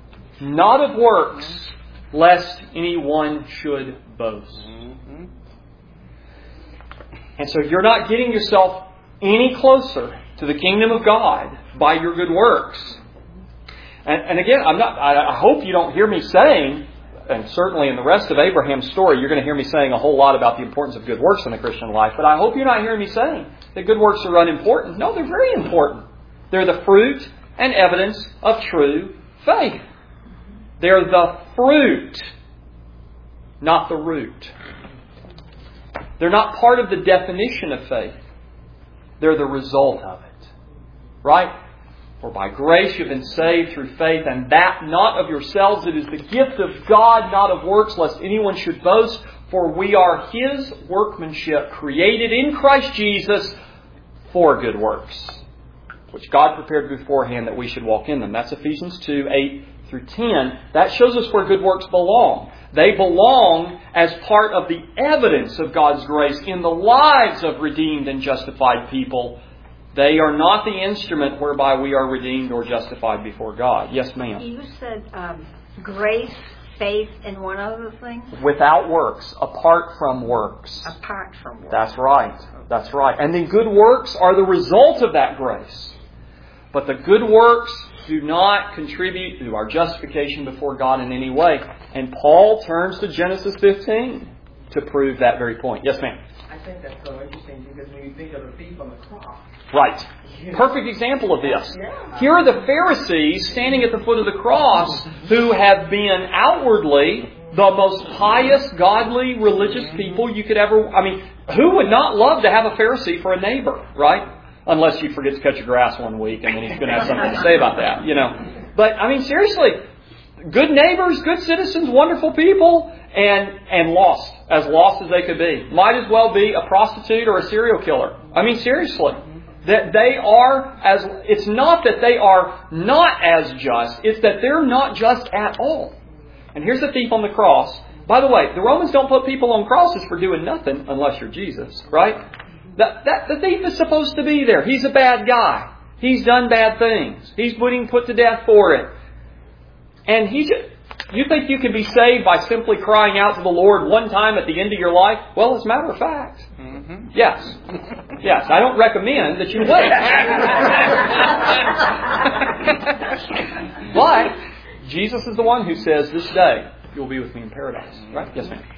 not of works, lest anyone should boast.
Mm-hmm.
And so you're not getting yourself any closer to the kingdom of God by your good works. And, and again, I'm not. I, I hope you don't hear me saying, and certainly in the rest of Abraham's story, you're going to hear me saying a whole lot about the importance of good works in the Christian life. But I hope you're not hearing me saying that good works are unimportant. No, they're very important. They're the fruit and evidence of true faith. They're the fruit, not the root. They're not part of the definition of faith. They're the result of it. Right? For by grace you have been saved through faith, and that not of yourselves. It is the gift of God, not of works, lest anyone should boast. For we are His workmanship, created in Christ Jesus for good works, which God prepared beforehand that we should walk in them. That's Ephesians two, eight through ten. That shows us where good works belong. They belong as part of the evidence of God's grace in the lives of redeemed and justified people. They are not the instrument whereby we are redeemed or justified before God. Yes, ma'am.
You said um, grace, faith, and one other thing?
Without works, apart from works.
Apart from works.
That's right. That's right. And the good works are the result of that grace. But the good works do not contribute to our justification before God in any way. And Paul turns to Genesis fifteen to prove that very point. Yes, ma'am.
I think that's so interesting because when you think of the thief on the cross.
Right. Perfect example of this. Here are the Pharisees standing at the foot of the cross who have been outwardly the most pious, godly, religious people you could ever... I mean, who would not love to have a Pharisee for a neighbor, right? Unless you forget to cut your grass one week and then he's going to have something to say about that, you know. But, I mean, seriously, good neighbors, good citizens, wonderful people, and and lost, as lost as they could be. Might as well be a prostitute or a serial killer. I mean, seriously. That they are as, it's not that they are not as just, it's that they're not just at all. And here's the thief on the cross. By the way, the Romans don't put people on crosses for doing nothing unless you're Jesus, right? That, that the thief is supposed to be there. He's a bad guy. He's done bad things. He's being put to death for it. And he just, you think you can be saved by simply crying out to the Lord one time at the end of your life? Well, as a matter of fact, mm-hmm. yes. Yes, I don't recommend that you wait. But Jesus is the one who says, this day you'll be with me in paradise. Right? Yes, ma'am.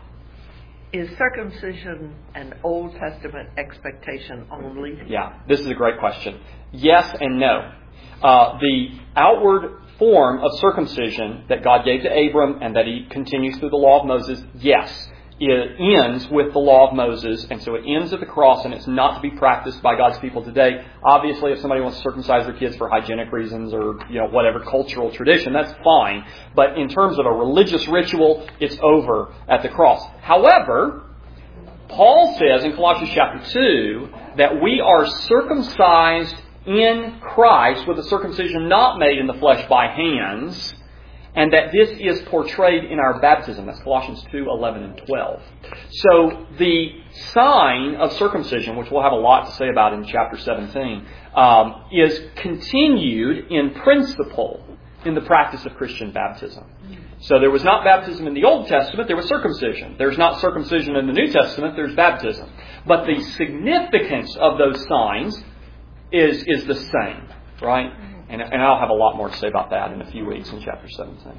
Is circumcision an Old Testament expectation only?
Yeah, this is a great question. Yes and no. Uh, the outward form of circumcision that God gave to Abram and that He continues through the law of Moses, yes, it ends with the law of Moses, and so it ends at the cross, and it's not to be practiced by God's people today. Obviously, if somebody wants to circumcise their kids for hygienic reasons or, you know, whatever cultural tradition, that's fine. But in terms of a religious ritual, it's over at the cross. However, Paul says in Colossians chapter two that we are circumcised in Christ with a circumcision not made in the flesh by hands, and that this is portrayed in our baptism. That's Colossians two, eleven and twelve. So the sign of circumcision, which we'll have a lot to say about in chapter seventeen, um, is continued in principle in the practice of Christian baptism. So there was not baptism in the Old Testament, there was circumcision. There's not circumcision in the New Testament, there's baptism. But the significance of those signs is, is the same, right? And, and I'll have a lot more to say about that in a few weeks in chapter seventeen.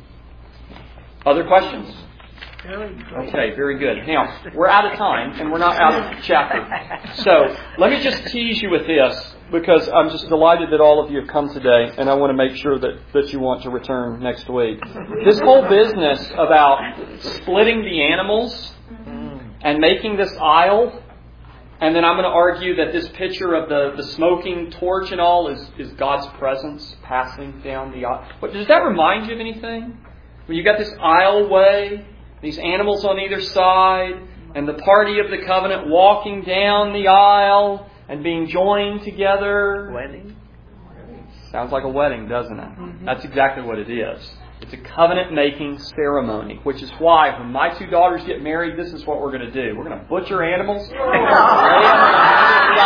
Other questions? Okay, very good. Now, we're out of time, and we're not out of chapter. So, let me just tease you with this, because I'm just delighted that all of you have come today, and I want to make sure that, that you want to return next week. This whole business about splitting the animals and making this aisle, and then I'm going to argue that this picture of the, the smoking torch and all is, is God's presence passing down the aisle. But does that remind you of anything? When you've got this aisleway, these animals on either side, and the party of the covenant walking down the aisle and being joined together.
Wedding?
Sounds like a wedding, doesn't it? Mm-hmm. That's exactly what it is. It's a covenant-making ceremony, which is why when my two daughters get married, this is what we're going to do. We're going to butcher animals, lay them on the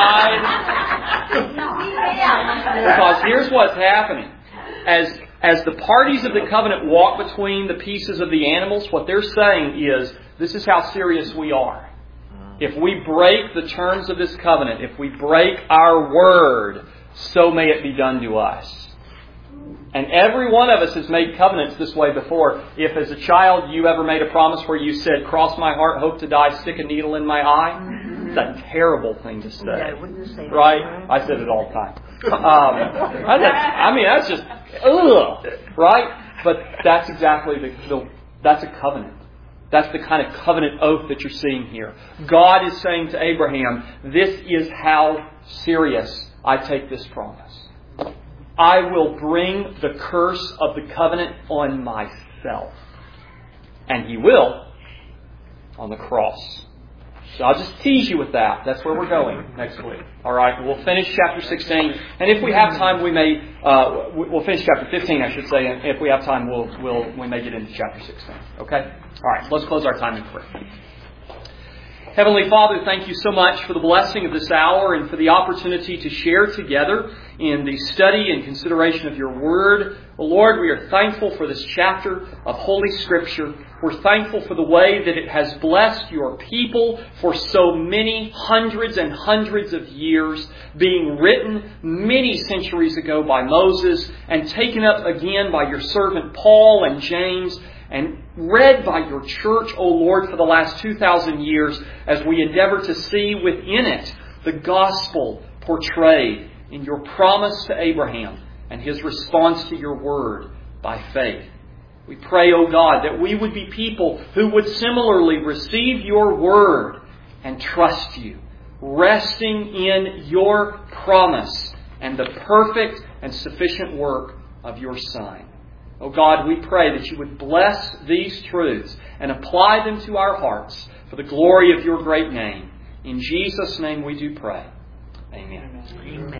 side. Because here's what's happening. As, as the parties of the covenant walk between the pieces of the animals, what they're saying is, this is how serious we are. If we break the terms of this covenant, if we break our word, so may it be done to us. And every one of us has made covenants this way before. If as a child you ever made a promise where you said, cross my heart, hope to die, stick a needle in my eye, mm-hmm. It's a terrible thing to say.
Yeah, wouldn't you say
right?
that?
I said it all the time. Um, I, I mean, that's just, ugh, right? But that's exactly the, the, that's a covenant. That's the kind of covenant oath that you're seeing here. God is saying to Abraham, this is how serious I take this promise. I will bring the curse of the covenant on myself. And He will on the cross. So I'll just tease you with that. That's where we're going next week. All right, we'll finish chapter sixteen. And if we have time, we may, uh, we'll finish chapter fifteen, I should say. And if we have time, we'll, we'll, we may get into chapter sixteen. Okay? All right, let's close our time in prayer. Heavenly Father, thank You so much for the blessing of this hour and for the opportunity to share together in the study and consideration of Your Word. Oh Lord, we are thankful for this chapter of Holy Scripture. We're thankful for the way that it has blessed Your people for so many hundreds and hundreds of years, being written many centuries ago by Moses and taken up again by Your servant Paul and James, and read by Your church, O Lord, for the last two thousand years as we endeavor to see within it the gospel portrayed in Your promise to Abraham and his response to Your word by faith. We pray, O God, that we would be people who would similarly receive Your word and trust You, resting in Your promise and the perfect and sufficient work of Your Son. Oh God, we pray that You would bless these truths and apply them to our hearts for the glory of Your great name. In Jesus' name we do pray. Amen.
Amen.